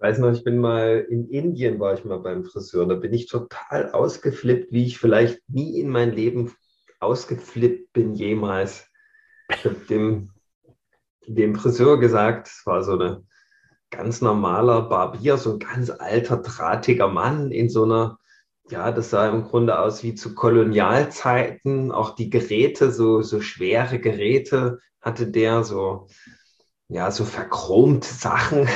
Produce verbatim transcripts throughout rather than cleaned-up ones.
weiß noch, ich bin mal in Indien, war ich mal beim Friseur. Da bin ich total ausgeflippt, wie ich vielleicht nie in mein Leben ausgeflippt bin jemals. Ich habe dem, dem Friseur gesagt, es war so ein ganz normaler Barbier, so ein ganz alter, drahtiger Mann in so einer, ja, das sah im Grunde aus wie zu Kolonialzeiten. Auch die Geräte, so, so schwere Geräte hatte der, so ja, so verchromte Sachen.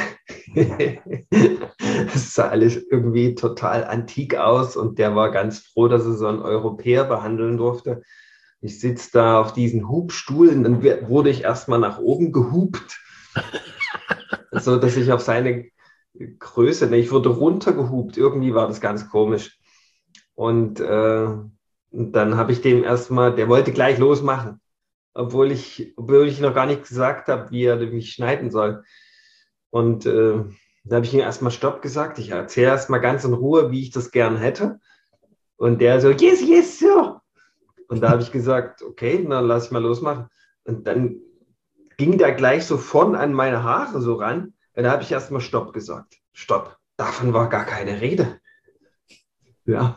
Es sah alles irgendwie total antik aus und der war ganz froh, dass er so einen Europäer behandeln durfte. Ich sitze da auf diesen Hubstuhlen, dann wurde ich erstmal nach oben gehupt, so dass ich auf seine Größe, ne, ich wurde runtergehupt, irgendwie war das ganz komisch. Und, äh, und dann habe ich dem erstmal, der wollte gleich losmachen. Obwohl ich, obwohl ich noch gar nicht gesagt habe, wie er mich schneiden soll. Und äh, da habe ich ihm erstmal Stopp gesagt. Ich erzähle erstmal ganz in Ruhe, wie ich das gern hätte. Und der so, yes, yes, so. Und da habe ich gesagt, okay, dann lass ich mal losmachen. Und dann ging der gleich so von an meine Haare so ran. Und da habe ich erstmal Stopp gesagt. Stopp. Davon war gar keine Rede. Ja.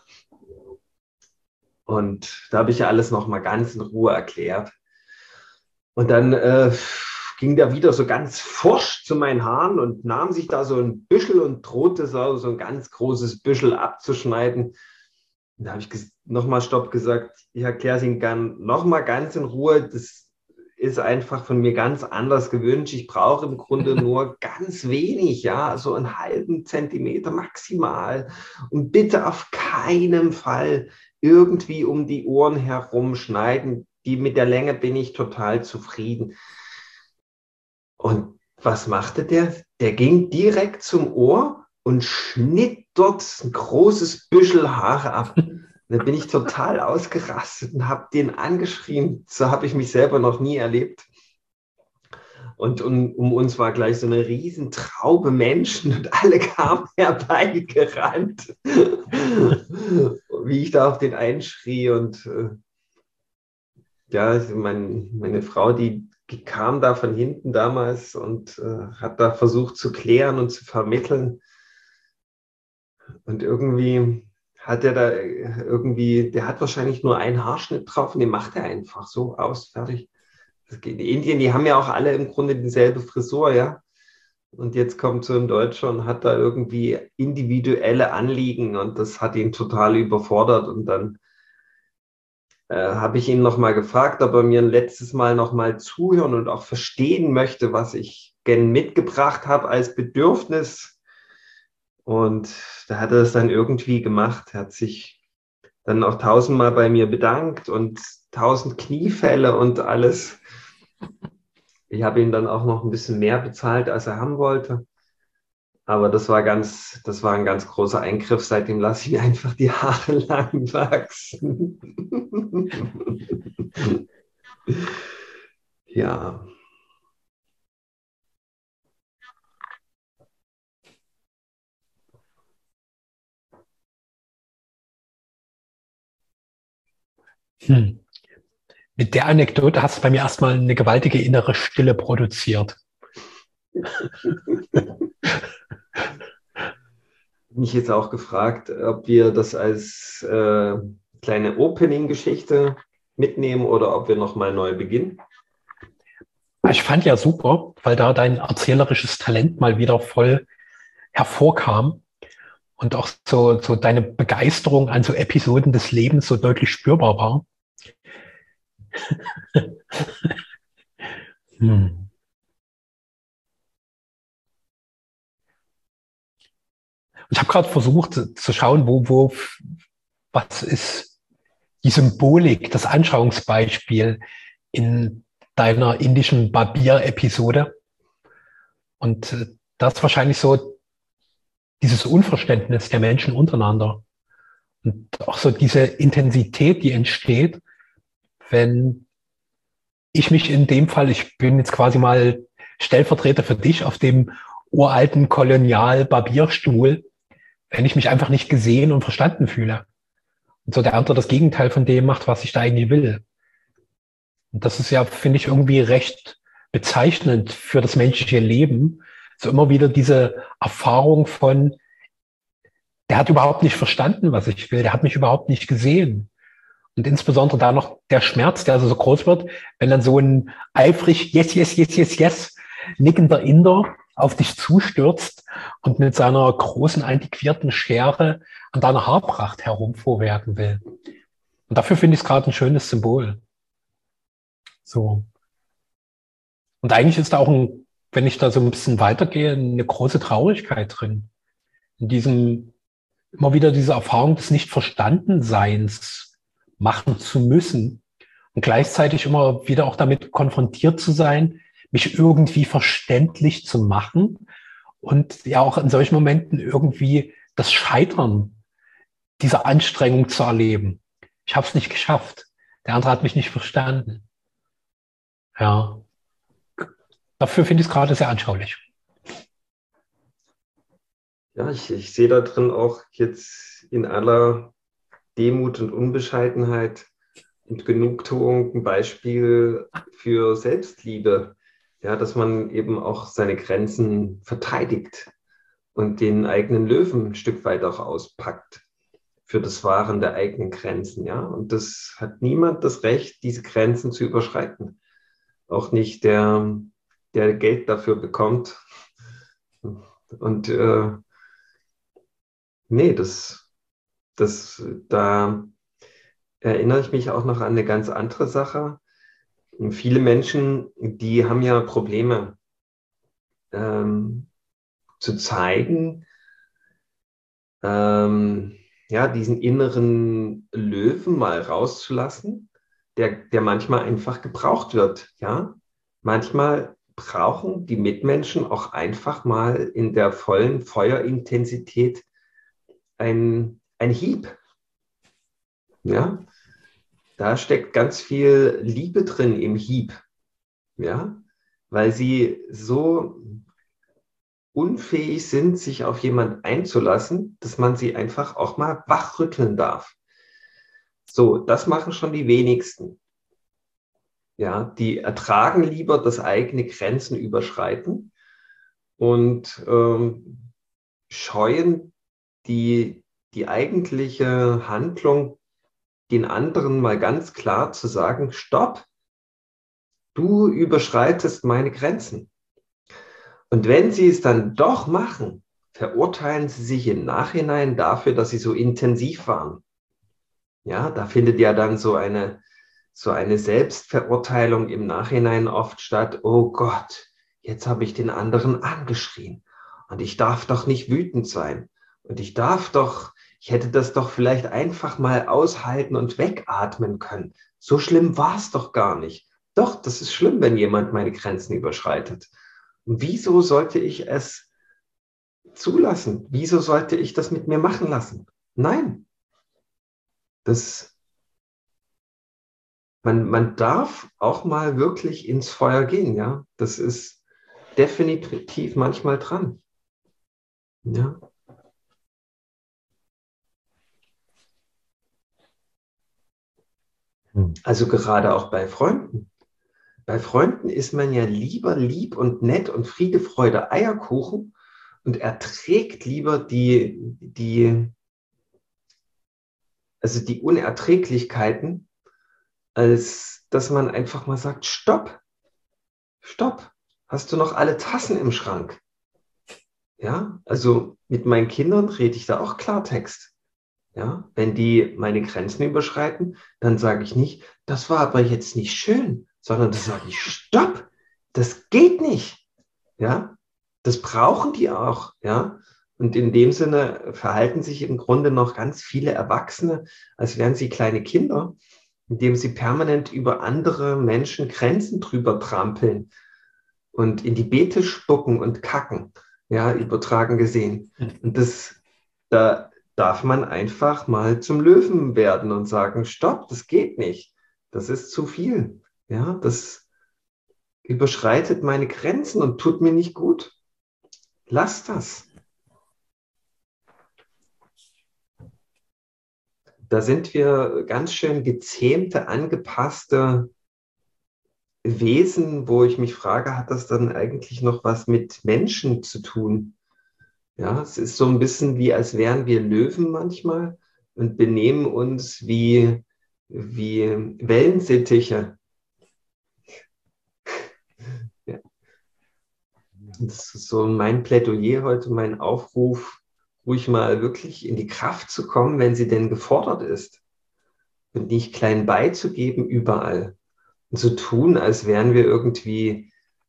Und da habe ich ja alles nochmal ganz in Ruhe erklärt. Und dann äh, ging der wieder so ganz forsch zu meinen Haaren und nahm sich da so ein Büschel und drohte so, so ein ganz großes Büschel abzuschneiden. Und da habe ich nochmal Stopp gesagt. Ich erkläre es Ihnen gern nochmal ganz in Ruhe. Das ist einfach von mir ganz anders gewünscht. Ich brauche im Grunde nur ganz wenig, ja, so einen halben Zentimeter maximal. Und bitte auf keinen Fall irgendwie um die Ohren herum schneiden. Die mit der Länge bin ich total zufrieden. Und was machte der? Der ging direkt zum Ohr und schnitt dort ein großes Büschel Haare ab. Und dann bin ich total ausgerastet und habe den angeschrien. So habe ich mich selber noch nie erlebt. Und um, um uns war gleich so eine riesen Traube Menschen und alle kamen herbeigerannt, wie ich da auf den einschrie. Und äh, ja, mein, meine Frau, die, die kam da von hinten damals und äh, hat da versucht zu klären und zu vermitteln. Und irgendwie hat er da irgendwie, der hat wahrscheinlich nur einen Haarschnitt drauf und den macht er einfach so aus, fertig. Das geht. Die Indien, die haben ja auch alle im Grunde dieselbe Frisur, ja. Und jetzt kommt so ein Deutscher und hat da irgendwie individuelle Anliegen und das hat ihn total überfordert. Und dann äh, habe ich ihn nochmal gefragt, ob er mir ein letztes Mal nochmal zuhören und auch verstehen möchte, was ich gern mitgebracht habe als Bedürfnis. Und da hat er es dann irgendwie gemacht. Er hat sich dann auch tausendmal bei mir bedankt und tausend Kniefälle und alles. Ich habe ihm dann auch noch ein bisschen mehr bezahlt, als er haben wollte. Aber das war ganz, das war ein ganz großer Eingriff. Seitdem lasse ich mir einfach die Haare lang wachsen. Ja. Hm. Mit der Anekdote hast du bei mir erstmal eine gewaltige innere Stille produziert. Mich jetzt auch gefragt, ob wir das als äh, kleine Opening-Geschichte mitnehmen oder ob wir nochmal neu beginnen. Ich fand ja super, weil da dein erzählerisches Talent mal wieder voll hervorkam und auch so, so deine Begeisterung an so Episoden des Lebens so deutlich spürbar war. hm. Ich habe gerade versucht zu schauen, wo, wo, was ist die Symbolik, das Anschauungsbeispiel in deiner indischen Barbier-Episode. Und das ist wahrscheinlich so dieses Unverständnis der Menschen untereinander. Und auch so diese Intensität, die entsteht, wenn ich mich in dem Fall, ich bin jetzt quasi mal Stellvertreter für dich auf dem uralten Kolonial-Barbierstuhl, wenn ich mich einfach nicht gesehen und verstanden fühle. Und so der andere das Gegenteil von dem macht, was ich da eigentlich will. Und das ist ja, finde ich, irgendwie recht bezeichnend für das menschliche Leben, So immer wieder diese Erfahrung von, der hat überhaupt nicht verstanden, was ich will, der hat mich überhaupt nicht gesehen. Und insbesondere da noch der Schmerz, der also so groß wird, wenn dann so ein eifrig yes, yes, yes, yes, yes nickender Inder auf dich zustürzt und mit seiner großen antiquierten Schere an deiner Haarpracht herumfuhrwerken will. Und dafür finde ich es gerade ein schönes Symbol. So. Und eigentlich ist da auch, ein, wenn ich da so ein bisschen weitergehe, eine große Traurigkeit drin. In diesem, immer wieder diese Erfahrung des Nicht-Verstandenseins machen zu müssen und gleichzeitig immer wieder auch damit konfrontiert zu sein, mich irgendwie verständlich zu machen und ja auch in solchen Momenten irgendwie das Scheitern dieser Anstrengung zu erleben. Ich habe es nicht geschafft. Der andere hat mich nicht verstanden. Ja, dafür finde ich es gerade sehr anschaulich. Ja, ich, ich sehe da drin auch jetzt in aller Demut und Unbescheidenheit und Genugtuung ein Beispiel für Selbstliebe. Ja, dass man eben auch seine Grenzen verteidigt und den eigenen Löwen ein Stück weit auch auspackt für das Wahren der eigenen Grenzen. Ja, und das hat niemand das Recht, diese Grenzen zu überschreiten. Auch nicht der, der Geld dafür bekommt. Und äh, nee, das, das, da erinnere ich mich auch noch an eine ganz andere Sache. Viele Menschen, die haben ja Probleme ähm, zu zeigen, ähm, ja, diesen inneren Löwen mal rauszulassen, der, der manchmal einfach gebraucht wird. Ja, manchmal brauchen die Mitmenschen auch einfach mal in der vollen Feuerintensität ein, ein Hieb. Ja, da steckt ganz viel Liebe drin im Hieb. Ja, weil sie so unfähig sind, sich auf jemanden einzulassen, dass man sie einfach auch mal wachrütteln darf. So, das machen schon die wenigsten. Ja, die ertragen lieber das eigene Grenzen überschreiten und ähm, scheuen die, die eigentliche Handlung, den anderen mal ganz klar zu sagen, stopp, du überschreitest meine Grenzen. Und wenn sie es dann doch machen, verurteilen sie sich im Nachhinein dafür, dass sie so intensiv waren. Ja, da findet ja dann so eine, so eine Selbstverurteilung im Nachhinein oft statt. Oh Gott, jetzt habe ich den anderen angeschrien und ich darf doch nicht wütend sein und ich darf doch, ich hätte das doch vielleicht einfach mal aushalten und wegatmen können. So schlimm war es doch gar nicht. Doch, das ist schlimm, wenn jemand meine Grenzen überschreitet. Und wieso sollte ich es zulassen? Wieso sollte ich das mit mir machen lassen? Nein, das, man, man darf auch mal wirklich ins Feuer gehen, ja. Das ist definitiv manchmal dran. Ja. Also gerade auch bei Freunden. Bei Freunden ist man ja lieber lieb und nett und Friede, Freude, Eierkuchen und erträgt lieber die, die, also die Unerträglichkeiten, als dass man einfach mal sagt, stopp, stopp, hast du noch alle Tassen im Schrank? Ja, also mit meinen Kindern rede ich da auch Klartext. Ja, wenn die meine Grenzen überschreiten, dann sage ich nicht, das war aber jetzt nicht schön, sondern das sage ich, stopp, das geht nicht. Ja, das brauchen die auch. Ja, und in dem Sinne verhalten sich im Grunde noch ganz viele Erwachsene, als wären sie kleine Kinder, indem sie permanent über andere Menschen Grenzen drüber trampeln und in die Beete spucken und kacken, ja, übertragen gesehen. Und das, da darf man einfach mal zum Löwen werden und sagen, stopp, das geht nicht. Das ist zu viel. Ja, das überschreitet meine Grenzen und tut mir nicht gut. Lass das. Da sind wir ganz schön gezähmte, angepasste Wesen, wo ich mich frage, hat das dann eigentlich noch was mit Menschen zu tun? Ja, es ist so ein bisschen wie, als wären wir Löwen manchmal und benehmen uns wie, wie Wellensittiche. Ja. Das ist so mein Plädoyer heute, mein Aufruf, ruhig mal wirklich in die Kraft zu kommen, wenn sie denn gefordert ist. Und nicht klein beizugeben überall. Und zu tun, als wären wir irgendwie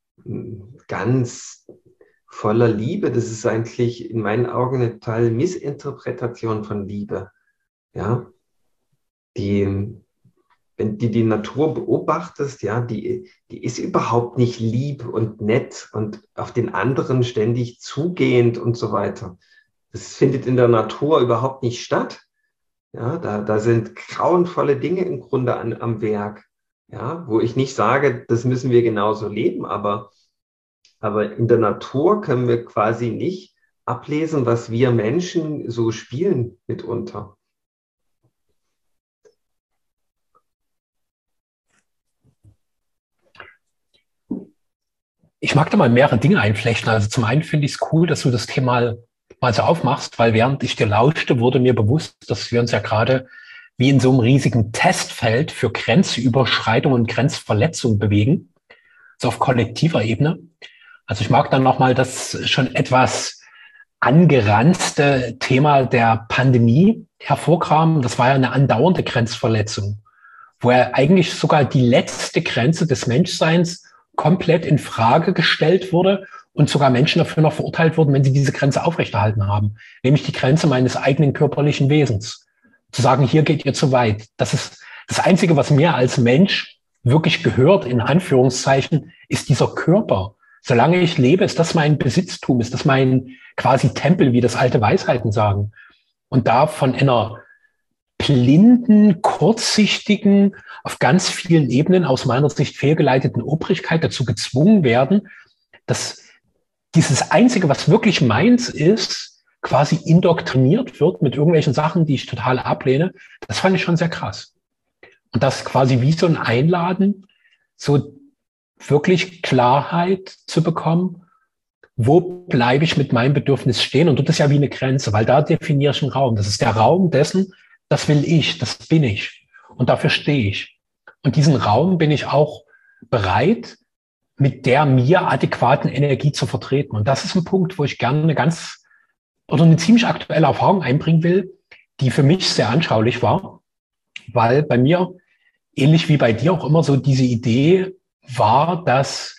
ganz voller Liebe. Das ist eigentlich in meinen Augen eine totale Missinterpretation von Liebe. Ja, die, wenn du die Natur beobachtest, ja, die, die ist überhaupt nicht lieb und nett und auf den anderen ständig zugehend und so weiter. Das findet in der Natur überhaupt nicht statt. Ja, da, da sind grauenvolle Dinge im Grunde an, am Werk. Ja, wo ich nicht sage, das müssen wir genauso leben, aber, aber in der Natur können wir quasi nicht ablesen, was wir Menschen so spielen mitunter. Ich mag da mal mehrere Dinge einflechten. Also zum einen finde ich es cool, dass du das Thema mal so aufmachst, weil während ich dir lauschte, wurde mir bewusst, dass wir uns ja gerade wie in so einem riesigen Testfeld für Grenzüberschreitung und Grenzverletzung bewegen, so auf kollektiver Ebene. Also ich mag dann nochmal das schon etwas angeranzte Thema der Pandemie hervorkramen. Das war ja eine andauernde Grenzverletzung, wo ja eigentlich sogar die letzte Grenze des Menschseins komplett in Frage gestellt wurde und sogar Menschen dafür noch verurteilt wurden, wenn sie diese Grenze aufrechterhalten haben, nämlich die Grenze meines eigenen körperlichen Wesens. Zu sagen, hier geht ihr zu weit. Das ist das Einzige, was mir als Mensch wirklich gehört, in Anführungszeichen, ist dieser Körper. Solange ich lebe, ist das mein Besitztum, ist das mein quasi Tempel, wie das alte Weisheiten sagen. Und da von einer blinden, kurzsichtigen, auf ganz vielen Ebenen aus meiner Sicht fehlgeleiteten Obrigkeit dazu gezwungen werden, dass dieses Einzige, was wirklich meins ist, quasi indoktriniert wird mit irgendwelchen Sachen, die ich total ablehne. Das fand ich schon sehr krass. Und das quasi wie so ein Einladen, so wirklich Klarheit zu bekommen, wo bleibe ich mit meinem Bedürfnis stehen? Und das ist ja wie eine Grenze, weil da definiere ich einen Raum. Das ist der Raum dessen, das will ich, das bin ich. Und dafür stehe ich. Und diesen Raum bin ich auch bereit, mit der mir adäquaten Energie zu vertreten. Und das ist ein Punkt, wo ich gerne eine ganz oder eine ziemlich aktuelle Erfahrung einbringen will, die für mich sehr anschaulich war, weil bei mir, ähnlich wie bei dir auch immer so diese Idee war, dass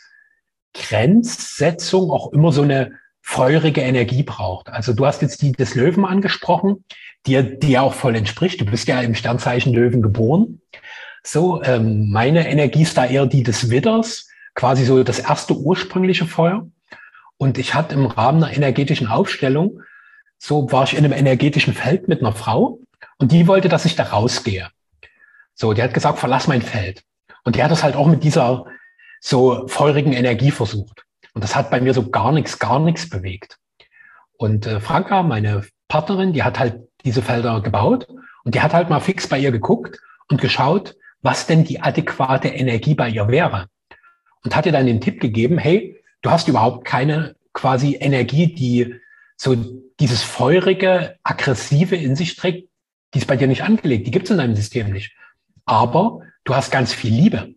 Grenzsetzung auch immer so eine feurige Energie braucht. Also du hast jetzt die des Löwen angesprochen, die dir auch voll entspricht. Du bist ja im Sternzeichen Löwen geboren. So, ähm, meine Energie ist da eher die des Widders, quasi so das erste ursprüngliche Feuer. Und ich hatte im Rahmen einer energetischen Aufstellung, so war ich in einem energetischen Feld mit einer Frau und die wollte, dass ich da rausgehe. So, die hat gesagt, verlass mein Feld. Und die hat das halt auch mit dieser so feurigen Energie versucht. Und das hat bei mir so gar nichts, gar nichts bewegt. Und äh, Franka, meine Partnerin, die hat halt diese Felder gebaut und die hat halt mal fix bei ihr geguckt und geschaut, was denn die adäquate Energie bei ihr wäre. Und hat ihr dann den Tipp gegeben, hey, du hast überhaupt keine quasi Energie, die so dieses feurige, aggressive in sich trägt, die ist bei dir nicht angelegt, die gibt es in deinem System nicht. Aber du hast ganz viel Liebe.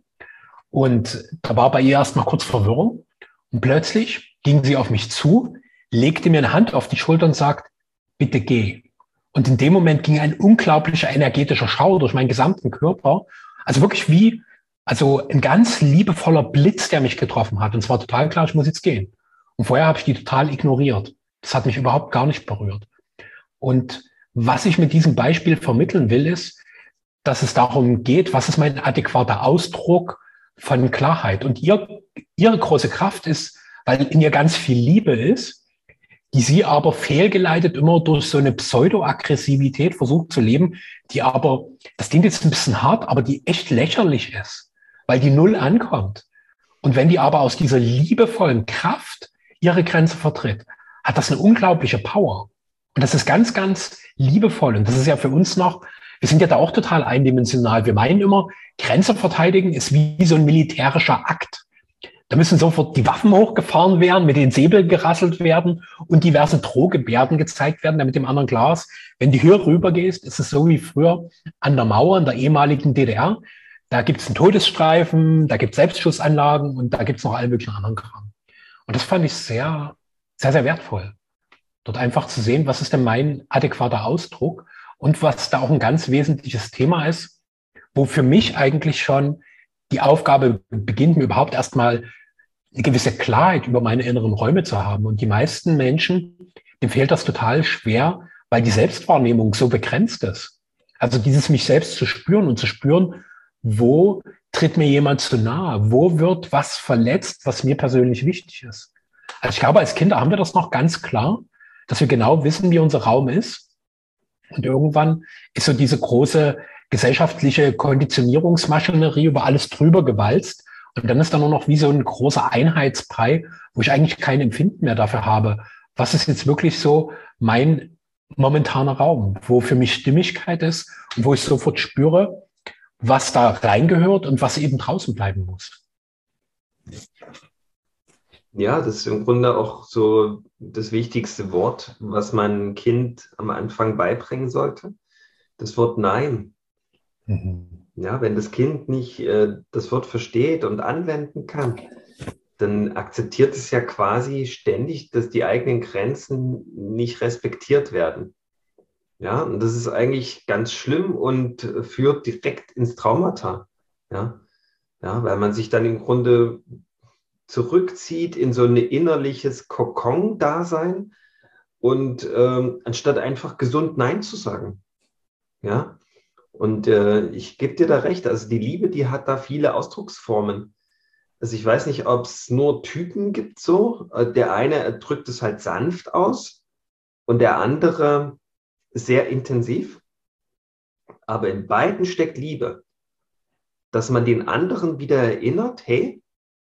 Und da war bei ihr erst mal kurz Verwirrung. Und plötzlich ging sie auf mich zu, legte mir eine Hand auf die Schulter und sagt, bitte geh. Und in dem Moment ging ein unglaublicher energetischer Schauer durch meinen gesamten Körper. Also wirklich wie, also ein ganz liebevoller Blitz, der mich getroffen hat. Und es war total klar, ich muss jetzt gehen. Und vorher habe ich die total ignoriert. Das hat mich überhaupt gar nicht berührt. Und was ich mit diesem Beispiel vermitteln will, ist, dass es darum geht, was ist mein adäquater Ausdruck von Klarheit. Und ihr, ihre große Kraft ist, weil in ihr ganz viel Liebe ist, die sie aber fehlgeleitet immer durch so eine Pseudo-Aggressivität versucht zu leben, die aber, das klingt jetzt ein bisschen hart, aber die echt lächerlich ist, weil die null ankommt. Und wenn die aber aus dieser liebevollen Kraft ihre Grenze vertritt, hat das eine unglaubliche Power. Und das ist ganz, ganz liebevoll. Und das ist ja für uns noch wir sind ja da auch total eindimensional. Wir meinen immer, Grenze verteidigen ist wie so ein militärischer Akt. Da müssen sofort die Waffen hochgefahren werden, mit den Säbeln gerasselt werden und diverse Drohgebärden gezeigt werden, damit dem anderen klar ist, wenn du hier rüber gehst, ist es so wie früher an der Mauer in der ehemaligen D D R. Da gibt es einen Todesstreifen, da gibt es Selbstschussanlagen und da gibt es noch alle möglichen anderen Kram. Und das fand ich sehr, sehr, sehr wertvoll. Dort einfach zu sehen, was ist denn mein adäquater Ausdruck und was da auch ein ganz wesentliches Thema ist, wo für mich eigentlich schon die Aufgabe beginnt, mir überhaupt erstmal eine gewisse Klarheit über meine inneren Räume zu haben. Und die meisten Menschen, dem fehlt das total schwer, weil die Selbstwahrnehmung so begrenzt ist. Also dieses mich selbst zu spüren und zu spüren, wo tritt mir jemand zu nahe? Wo wird was verletzt, was mir persönlich wichtig ist? Also ich glaube, als Kinder haben wir das noch ganz klar, dass wir genau wissen, wie unser Raum ist. Und irgendwann ist so diese große gesellschaftliche Konditionierungsmaschinerie über alles drüber gewalzt. Und dann ist da nur noch wie so ein großer Einheitsbrei, wo ich eigentlich kein Empfinden mehr dafür habe. Was ist jetzt wirklich so mein momentaner Raum, wo für mich Stimmigkeit ist und wo ich sofort spüre, was da reingehört und was eben draußen bleiben muss. Ja, das ist im Grunde auch so das wichtigste Wort, was man einem Kind am Anfang beibringen sollte. Das Wort Nein. Mhm. Ja, wenn das Kind nicht äh, das Wort versteht und anwenden kann, dann akzeptiert es ja quasi ständig, dass die eigenen Grenzen nicht respektiert werden. Ja, und das ist eigentlich ganz schlimm und äh, führt direkt ins Traumata. Ja, ja, weil man sich dann im Grunde zurückzieht in so ein innerliches Kokon-Dasein und ähm, anstatt einfach gesund Nein zu sagen. Ja, und äh, ich gebe dir da recht, also die Liebe, die hat da viele Ausdrucksformen. Also ich weiß nicht, ob es nur Typen gibt so. Der eine drückt es halt sanft aus und der andere sehr intensiv. Aber in beiden steckt Liebe. Dass man den anderen wieder erinnert, hey,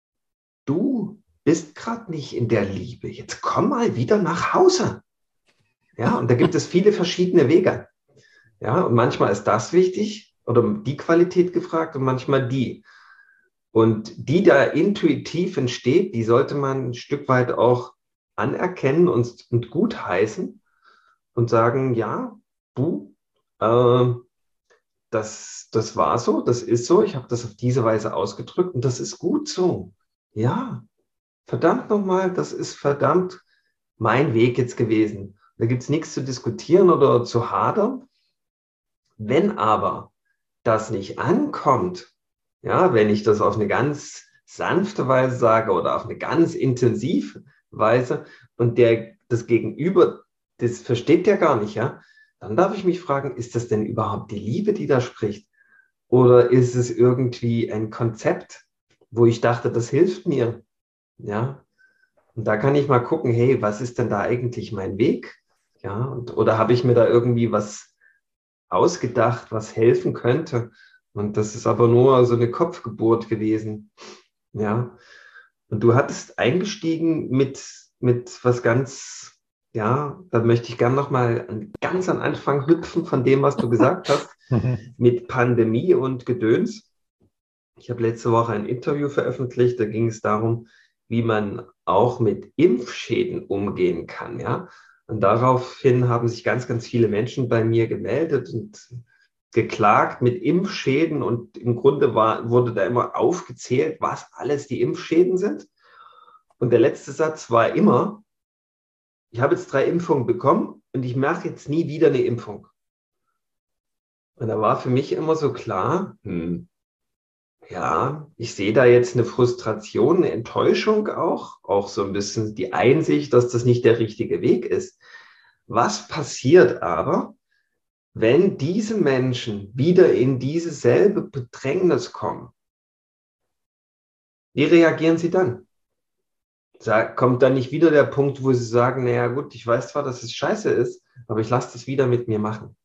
du bist gerade nicht in der Liebe. Jetzt komm mal wieder nach Hause. Ja, und da gibt es viele verschiedene Wege. Ja, und manchmal ist das wichtig oder die Qualität gefragt und manchmal die. Und die da intuitiv entsteht, die sollte man ein Stück weit auch anerkennen und, und gutheißen und sagen, ja, du, äh, das, das war so, das ist so, ich habe das auf diese Weise ausgedrückt und das ist gut so. Ja, verdammt nochmal, das ist verdammt mein Weg jetzt gewesen. Da gibt es nichts zu diskutieren oder zu hadern. Wenn aber das nicht ankommt, ja, wenn ich das auf eine ganz sanfte Weise sage oder auf eine ganz intensive Weise und der, das Gegenüber, das versteht der gar nicht, ja, dann darf ich mich fragen, ist das denn überhaupt die Liebe, die da spricht? Oder ist es irgendwie ein Konzept, wo ich dachte, das hilft mir? Ja, und da kann ich mal gucken, hey, was ist denn da eigentlich mein Weg? Ja, und, oder habe ich mir da irgendwie was ausgedacht, was helfen könnte? Und das ist aber nur so eine Kopfgeburt gewesen. Ja, und du hattest eingestiegen mit, mit was ganz, ja, da möchte ich gerne nochmal ganz am Anfang hüpfen von dem, was du gesagt hast, mit Pandemie und Gedöns. Ich habe letzte Woche ein Interview veröffentlicht, da ging es darum, wie man auch mit Impfschäden umgehen kann, ja. Und daraufhin haben sich ganz, ganz viele Menschen bei mir gemeldet und geklagt mit Impfschäden und im Grunde war, wurde da immer aufgezählt, was alles die Impfschäden sind. Und der letzte Satz war immer, ich habe jetzt drei Impfungen bekommen und ich mache jetzt nie wieder eine Impfung. Und da war für mich immer so klar, hm, ja, ich sehe da jetzt eine Frustration, eine Enttäuschung auch, auch so ein bisschen die Einsicht, dass das nicht der richtige Weg ist. Was passiert aber, wenn diese Menschen wieder in diese selbe Bedrängnis kommen? Wie reagieren sie dann? Kommt dann nicht wieder der Punkt, wo sie sagen, naja gut, ich weiß zwar, dass es scheiße ist, aber ich lasse das wieder mit mir machen.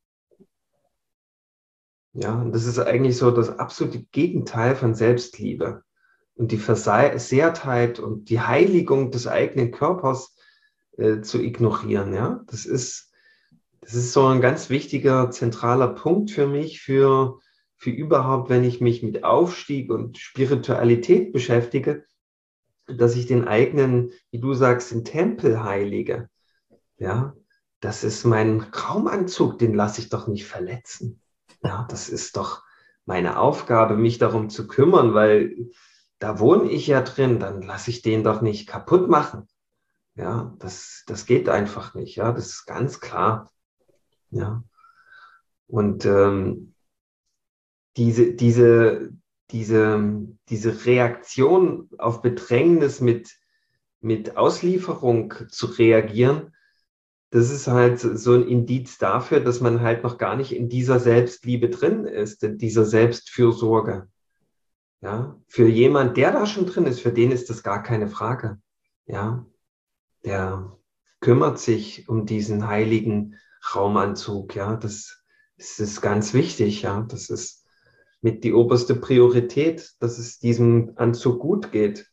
Ja, und das ist eigentlich so das absolute Gegenteil von Selbstliebe. Und die Versehrtheit und die Heiligung des eigenen Körpers äh, zu ignorieren. Ja, das ist, Das ist so ein ganz wichtiger, zentraler Punkt für mich, für, für überhaupt, wenn ich mich mit Aufstieg und Spiritualität beschäftige, dass ich den eigenen, wie du sagst, den Tempel heilige. Ja, das ist mein Raumanzug, den lasse ich doch nicht verletzen. Ja, das ist doch meine Aufgabe, mich darum zu kümmern, weil da wohne ich ja drin, dann lasse ich den doch nicht kaputt machen. Ja, das, das geht einfach nicht. Ja, das ist ganz klar. Ja, und ähm, diese, diese, diese, diese Reaktion auf Bedrängnis mit, mit Auslieferung zu reagieren, das ist halt so ein Indiz dafür, dass man halt noch gar nicht in dieser Selbstliebe drin ist, in dieser Selbstfürsorge. Ja, für jemand, der da schon drin ist, für den ist das gar keine Frage. Ja, der kümmert sich um diesen heiligen Raumanzug. Ja, das, das ist ganz wichtig. Ja, das ist mit die oberste Priorität, dass es diesem Anzug gut geht.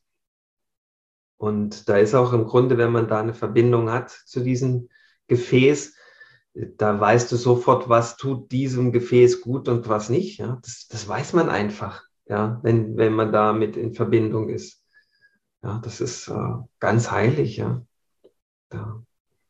Und da ist auch im Grunde, wenn man da eine Verbindung hat zu diesem Gefäß, da weißt du sofort, was tut diesem Gefäß gut und was nicht. Ja, das, das weiß man einfach, ja, wenn, wenn man damit in Verbindung ist. Ja, das ist äh, ganz heilig. Ja. Da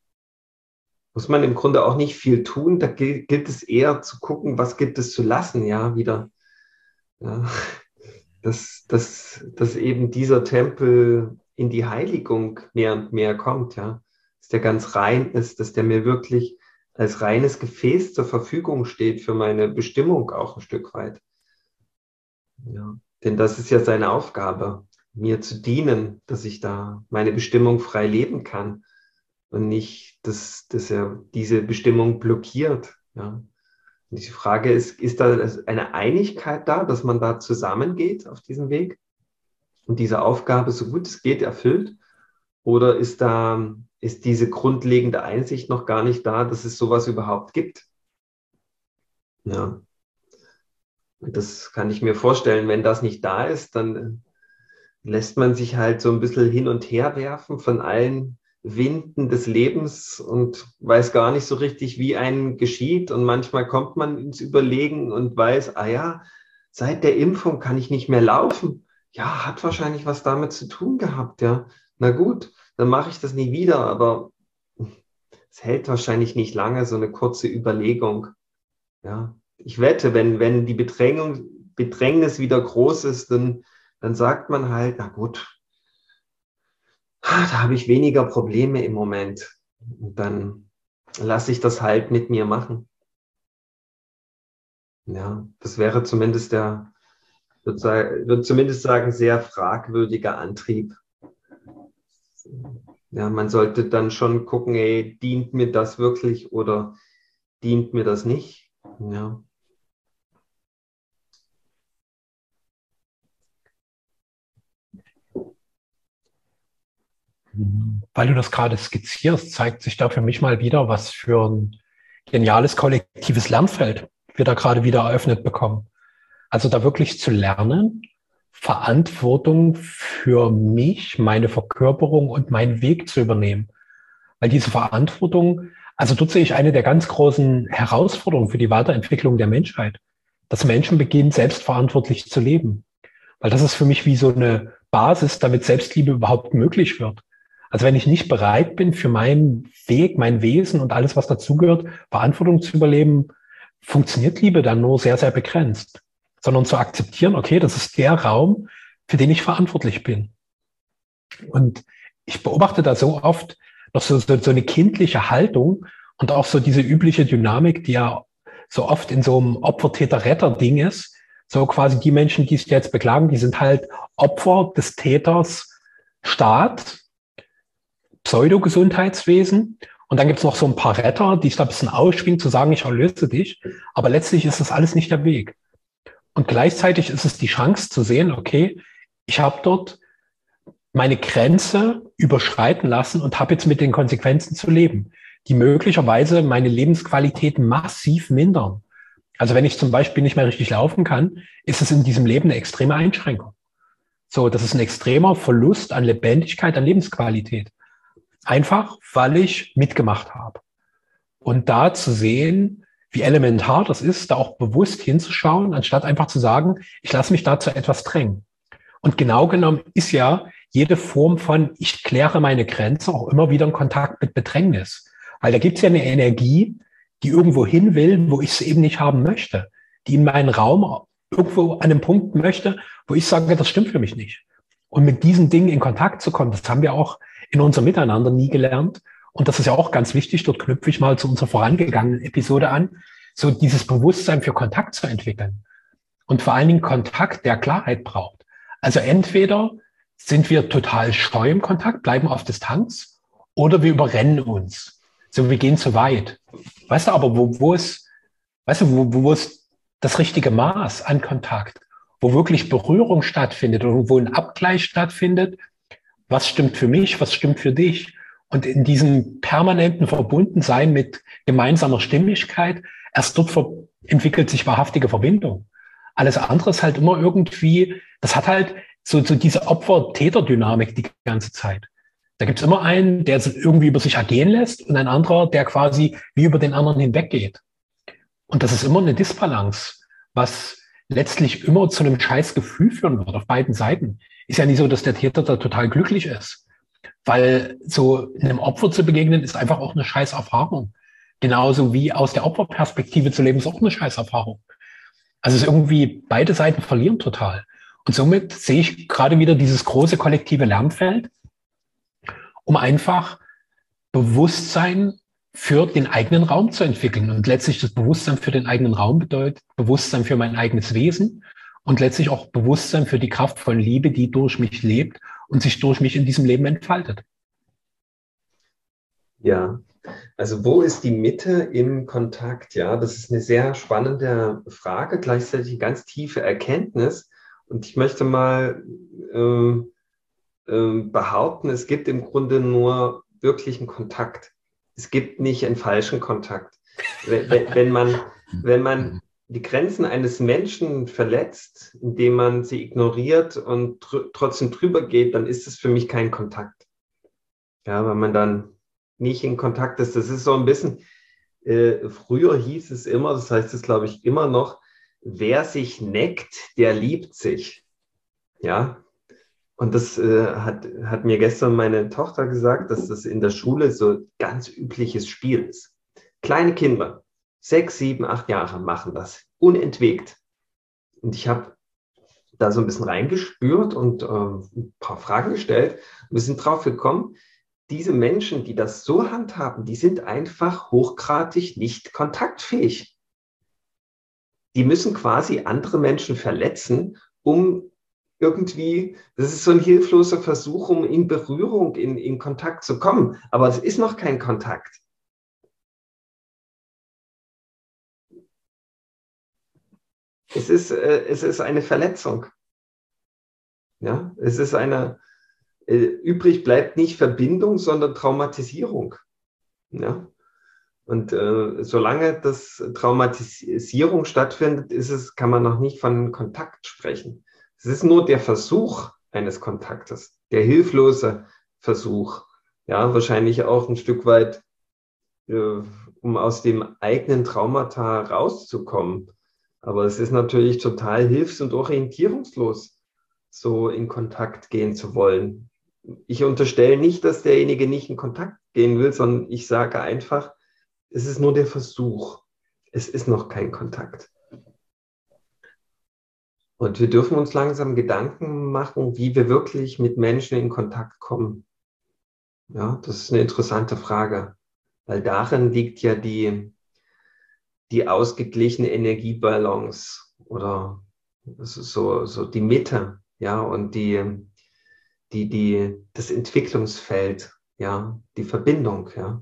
muss man im Grunde auch nicht viel tun. Da gilt, gilt es eher zu gucken, was gibt es zu lassen, ja, wieder. Ja, dass, dass, dass eben dieser Tempel in die Heiligung mehr und mehr kommt, ja. Dass der ganz rein ist, dass der mir wirklich als reines Gefäß zur Verfügung steht für meine Bestimmung auch ein Stück weit. Ja. Denn das ist ja seine Aufgabe, mir zu dienen, dass ich da meine Bestimmung frei leben kann und nicht, dass, dass er diese Bestimmung blockiert, ja. Und die Frage ist, ist da eine Einigkeit da, dass man da zusammengeht auf diesem Weg und diese Aufgabe so gut es geht erfüllt? Oder ist da, ist diese grundlegende Einsicht noch gar nicht da, dass es sowas überhaupt gibt? Ja, und das kann ich mir vorstellen. Wenn das nicht da ist, dann lässt man sich halt so ein bisschen hin und her werfen von allen Winden des Lebens und weiß gar nicht so richtig, wie einem geschieht. Und manchmal kommt man ins Überlegen und weiß, ah ja, seit der Impfung kann ich nicht mehr laufen. Ja, hat wahrscheinlich was damit zu tun gehabt, ja. Na gut, dann mache ich das nie wieder, aber es hält wahrscheinlich nicht lange, so eine kurze Überlegung. Ja, ich wette, wenn, wenn die Bedrängung, Bedrängnis wieder groß ist, dann, dann sagt man halt, na gut, da habe ich weniger Probleme im Moment. Und dann lasse ich das halt mit mir machen. Ja, das wäre zumindest der, ich würde zumindest sagen, sehr fragwürdiger Antrieb. Ja, man sollte dann schon gucken, ey, dient mir das wirklich oder dient mir das nicht? Ja. Weil du das gerade skizzierst, zeigt sich da für mich mal wieder, was für ein geniales kollektives Lernfeld wir da gerade wieder eröffnet bekommen. Also da wirklich zu lernen, Verantwortung für mich, meine Verkörperung und meinen Weg zu übernehmen. Weil diese Verantwortung, also dort sehe ich eine der ganz großen Herausforderungen für die Weiterentwicklung der Menschheit, dass Menschen beginnen, selbstverantwortlich zu leben. Weil das ist für mich wie so eine Basis, damit Selbstliebe überhaupt möglich wird. Also wenn ich nicht bereit bin, für meinen Weg, mein Wesen und alles, was dazugehört, Verantwortung zu überleben, funktioniert Liebe dann nur sehr, sehr begrenzt. Sondern zu akzeptieren, okay, das ist der Raum, für den ich verantwortlich bin. Und ich beobachte da so oft noch so, so, so eine kindliche Haltung und auch so diese übliche Dynamik, die ja so oft in so einem Opfer-Täter-Retter-Ding ist. So quasi die Menschen, die sich jetzt beklagen, die sind halt Opfer des Täters Staat, Pseudogesundheitswesen. Und dann gibt es noch so ein paar Retter, die sich da ein bisschen ausschwingen, zu sagen, ich erlöse dich. Aber letztlich ist das alles nicht der Weg. Und gleichzeitig ist es die Chance zu sehen, okay, ich habe dort meine Grenze überschreiten lassen und habe jetzt mit den Konsequenzen zu leben, die möglicherweise meine Lebensqualität massiv mindern. Also wenn ich zum Beispiel nicht mehr richtig laufen kann, ist es in diesem Leben eine extreme Einschränkung. So, das ist ein extremer Verlust an Lebendigkeit, an Lebensqualität. Einfach, weil ich mitgemacht habe. Und da zu sehen, wie elementar das ist, da auch bewusst hinzuschauen, anstatt einfach zu sagen, ich lasse mich dazu etwas drängen. Und genau genommen ist ja jede Form von, ich kläre meine Grenze, auch immer wieder in Kontakt mit Bedrängnis. Weil da gibt es ja eine Energie, die irgendwo hin will, wo ich es eben nicht haben möchte, die in meinen Raum irgendwo an einem Punkt möchte, wo ich sage, das stimmt für mich nicht. Und mit diesen Dingen in Kontakt zu kommen, das haben wir auch in unserem Miteinander nie gelernt. Und das ist ja auch ganz wichtig, dort knüpfe ich mal zu unserer vorangegangenen Episode an, so dieses Bewusstsein für Kontakt zu entwickeln. Und vor allen Dingen Kontakt, der Klarheit braucht. Also entweder sind wir total scheu im Kontakt, bleiben auf Distanz, oder wir überrennen uns. So, wir gehen zu weit. Weißt du, aber wo, wo ist, weißt du, wo, wo ist das richtige Maß an Kontakt? Wo wirklich Berührung stattfindet und wo ein Abgleich stattfindet? Was stimmt für mich? Was stimmt für dich? Und in diesem permanenten Verbundensein mit gemeinsamer Stimmigkeit, erst dort entwickelt sich wahrhaftige Verbindung. Alles andere ist halt immer irgendwie, das hat halt so, so diese Opfer-Täter-Dynamik die ganze Zeit. Da gibt's immer einen, der irgendwie über sich ergehen lässt und ein anderer, der quasi wie über den anderen hinweggeht. Und das ist immer eine Disbalance, was letztlich immer zu einem scheiß Gefühl führen wird auf beiden Seiten. Ist ja nicht so, dass der Täter da total glücklich ist. Weil so einem Opfer zu begegnen, ist einfach auch eine scheiß Erfahrung. Genauso wie aus der Opferperspektive zu leben, ist auch eine scheiß Erfahrung. Also es ist irgendwie, beide Seiten verlieren total. Und somit sehe ich gerade wieder dieses große kollektive Lernfeld, um einfach Bewusstsein für den eigenen Raum zu entwickeln. Und letztlich das Bewusstsein für den eigenen Raum bedeutet Bewusstsein für mein eigenes Wesen und letztlich auch Bewusstsein für die Kraft von Liebe, die durch mich lebt und sich durch mich in diesem Leben entfaltet. Ja, also wo ist die Mitte im Kontakt? Ja, das ist eine sehr spannende Frage, gleichzeitig eine ganz tiefe Erkenntnis. Und ich möchte mal äh, äh, behaupten, es gibt im Grunde nur wirklichen Kontakt. Es gibt nicht einen falschen Kontakt. Wenn, wenn, man, wenn man die Grenzen eines Menschen verletzt, indem man sie ignoriert und tr- trotzdem drüber geht, dann ist es für mich kein Kontakt. Ja, weil man dann nicht in Kontakt ist. Das ist so ein bisschen, äh, früher hieß es immer, das heißt es glaube ich immer noch, wer sich neckt, der liebt sich. Ja, und das äh, hat, hat mir gestern meine Tochter gesagt, dass das in der Schule so ganz übliches Spiel ist. Kleine Kinder, sechs, sieben, acht Jahre machen das, unentwegt. Und ich habe da so ein bisschen reingespürt und äh, ein paar Fragen gestellt. Und wir sind drauf gekommen, diese Menschen, die das so handhaben, die sind einfach hochgradig nicht kontaktfähig. Die müssen quasi andere Menschen verletzen, um irgendwie, das ist so ein hilfloser Versuch, um in Berührung, in, in Kontakt zu kommen. Aber es ist noch kein Kontakt. Es ist, äh, es ist eine Verletzung. Ja, es ist eine, äh, übrig bleibt nicht Verbindung, sondern Traumatisierung. Ja. Und äh, solange das Traumatisierung stattfindet, ist es, kann man noch nicht von Kontakt sprechen. Es ist nur der Versuch eines Kontaktes, der hilflose Versuch. Ja, wahrscheinlich auch ein Stück weit, äh, um aus dem eigenen Traumata rauszukommen. Aber es ist natürlich total hilfs- und orientierungslos, so in Kontakt gehen zu wollen. Ich unterstelle nicht, dass derjenige nicht in Kontakt gehen will, sondern ich sage einfach, es ist nur der Versuch. Es ist noch kein Kontakt. Und wir dürfen uns langsam Gedanken machen, wie wir wirklich mit Menschen in Kontakt kommen. Ja, das ist eine interessante Frage, weil darin liegt ja die, die ausgeglichene Energiebalance oder so, so die Mitte, ja, und die, die, die, das Entwicklungsfeld, ja, die Verbindung, ja.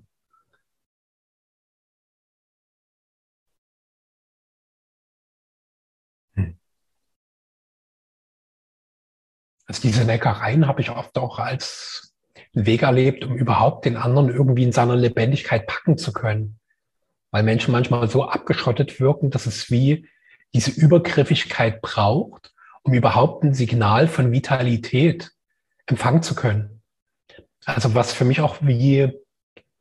Also diese Neckereien habe ich oft auch als einen Weg erlebt, um überhaupt den anderen irgendwie in seiner Lebendigkeit packen zu können. Weil Menschen manchmal so abgeschottet wirken, dass es wie diese Übergriffigkeit braucht, um überhaupt ein Signal von Vitalität empfangen zu können. Also was für mich auch wie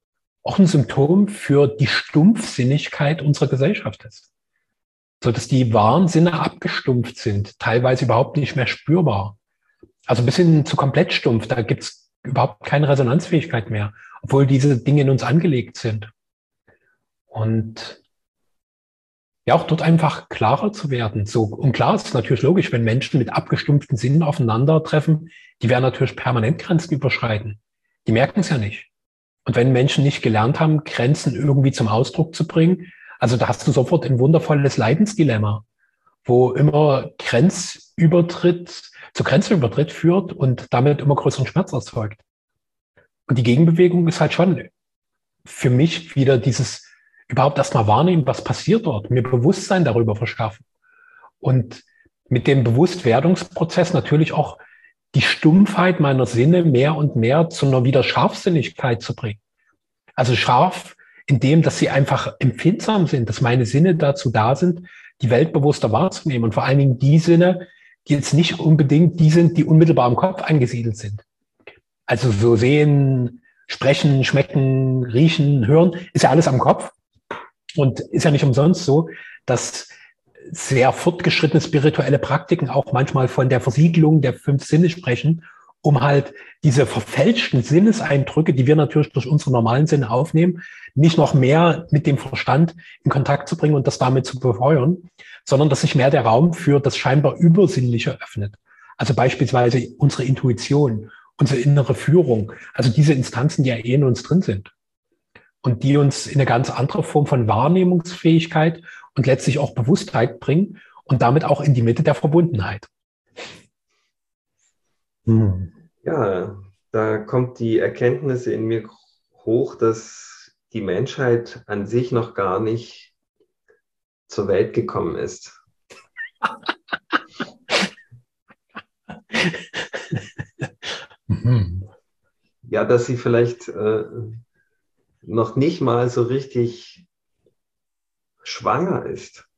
auch ein Symptom für die Stumpfsinnigkeit unserer Gesellschaft ist. So dass die wahren Sinne abgestumpft sind, teilweise überhaupt nicht mehr spürbar. Also bis hin zu komplett stumpf, da gibt es überhaupt keine Resonanzfähigkeit mehr, obwohl diese Dinge in uns angelegt sind. Und ja, auch dort einfach klarer zu werden. So, und klar, es ist natürlich logisch, wenn Menschen mit abgestumpften Sinnen aufeinandertreffen, die werden natürlich permanent Grenzen überschreiten. Die merken es ja nicht. Und wenn Menschen nicht gelernt haben, Grenzen irgendwie zum Ausdruck zu bringen, also da hast du sofort ein wundervolles Leidensdilemma, wo immer Grenzübertritt zu Grenzübertritt führt und damit immer größeren Schmerz erzeugt. Und die Gegenbewegung ist halt schon für mich wieder dieses überhaupt erstmal wahrnehmen, was passiert dort, mir Bewusstsein darüber verschaffen. Und mit dem Bewusstwerdungsprozess natürlich auch die Stumpfheit meiner Sinne mehr und mehr zu einer wieder Scharfsinnigkeit zu bringen. Also scharf in dem, dass sie einfach empfindsam sind, dass meine Sinne dazu da sind, die Welt bewusster wahrzunehmen. Und vor allen Dingen die Sinne, die jetzt nicht unbedingt die sind, die unmittelbar im Kopf angesiedelt sind. Also so sehen, sprechen, schmecken, riechen, hören, ist ja alles am Kopf. Und ist ja nicht umsonst so, dass sehr fortgeschrittene spirituelle Praktiken auch manchmal von der Versiegelung der fünf Sinne sprechen, um halt diese verfälschten Sinneseindrücke, die wir natürlich durch unsere normalen Sinne aufnehmen, nicht noch mehr mit dem Verstand in Kontakt zu bringen und das damit zu befeuern, sondern dass sich mehr der Raum für das scheinbar Übersinnliche öffnet. Also beispielsweise unsere Intuition, unsere innere Führung, also diese Instanzen, die ja eh in uns drin sind. Und die uns in eine ganz andere Form von Wahrnehmungsfähigkeit und letztlich auch Bewusstheit bringen und damit auch in die Mitte der Verbundenheit. Hm. Ja, da kommt die Erkenntnis in mir hoch, dass die Menschheit an sich noch gar nicht zur Welt gekommen ist. Ja, dass sie vielleicht äh, noch nicht mal so richtig schwanger ist.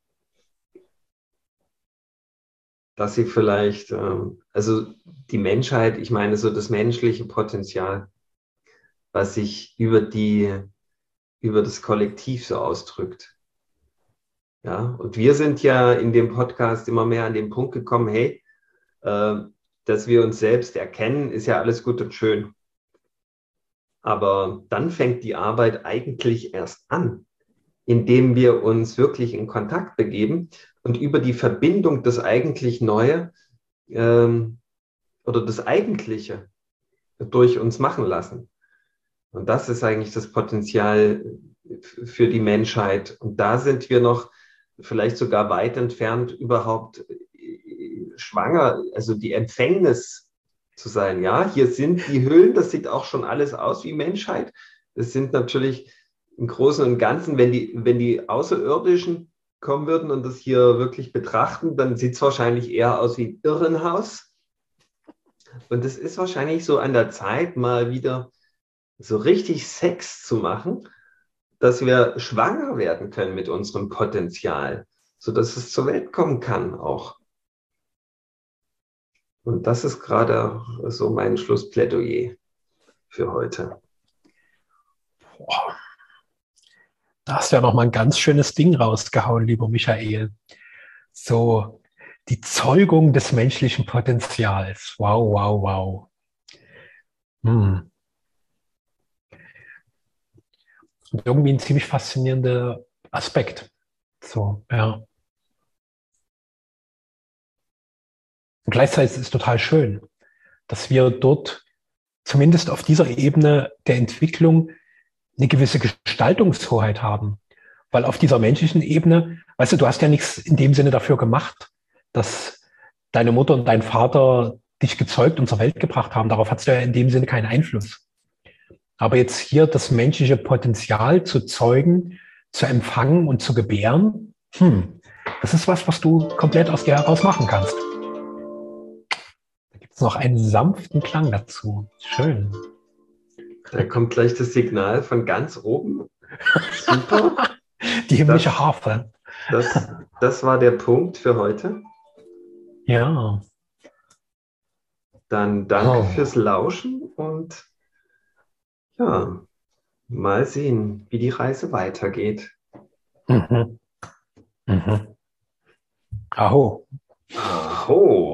Dass sie vielleicht, ähm, also die Menschheit, ich meine so das menschliche Potenzial, was sich über die, über das Kollektiv so ausdrückt. Ja, und wir sind ja in dem Podcast immer mehr an den Punkt gekommen, hey, äh, dass wir uns selbst erkennen, ist ja alles gut und schön. Aber dann fängt die Arbeit eigentlich erst an, indem wir uns wirklich in Kontakt begeben und über die Verbindung das eigentlich Neue ähm, oder das Eigentliche durch uns machen lassen. Und das ist eigentlich das Potenzial für die Menschheit. Und da sind wir noch vielleicht sogar weit entfernt, überhaupt schwanger, also die Empfängnis zu sein. Ja, hier sind die Höhlen, das sieht auch schon alles aus wie Menschheit. Das sind natürlich im Großen und Ganzen, wenn die, wenn die Außerirdischen kommen würden und das hier wirklich betrachten, dann sieht es wahrscheinlich eher aus wie ein Irrenhaus. Und es ist wahrscheinlich so an der Zeit, mal wieder so richtig Sex zu machen, dass wir schwanger werden können mit unserem Potenzial, sodass es zur Welt kommen kann auch. Und das ist gerade so mein Schlussplädoyer für heute. Boah. Da hast du ja nochmal ein ganz schönes Ding rausgehauen, lieber Michael. So, die Zeugung des menschlichen Potenzials. Wow, wow, wow. Hm. Und irgendwie ein ziemlich faszinierender Aspekt. So, ja. Und gleichzeitig ist es total schön, dass wir dort zumindest auf dieser Ebene der Entwicklung eine gewisse Gestaltungshoheit haben. Weil auf dieser menschlichen Ebene, weißt du, du hast ja nichts in dem Sinne dafür gemacht, dass deine Mutter und dein Vater dich gezeugt und zur Welt gebracht haben. Darauf hast du ja in dem Sinne keinen Einfluss. Aber jetzt hier das menschliche Potenzial zu zeugen, zu empfangen und zu gebären, hm, das ist was, was du komplett aus dir heraus machen kannst. Da gibt es noch einen sanften Klang dazu. Schön. Da kommt gleich das Signal von ganz oben. Super. Die himmlische das, Harfe. Das, das war der Punkt für heute. Ja. Dann danke Oh. fürs Lauschen und ja, Mal sehen, wie die Reise weitergeht. Mhm. Mhm. Aho. Aho.